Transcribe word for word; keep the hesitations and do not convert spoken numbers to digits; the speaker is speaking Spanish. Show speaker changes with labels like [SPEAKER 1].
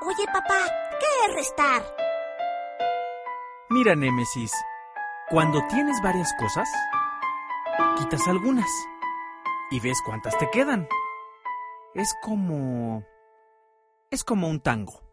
[SPEAKER 1] Oye, papá, ¿qué es restar?
[SPEAKER 2] Mira, Némesis, cuando tienes varias cosas, quitas algunas y ves cuántas te quedan. Es como... es como un tango.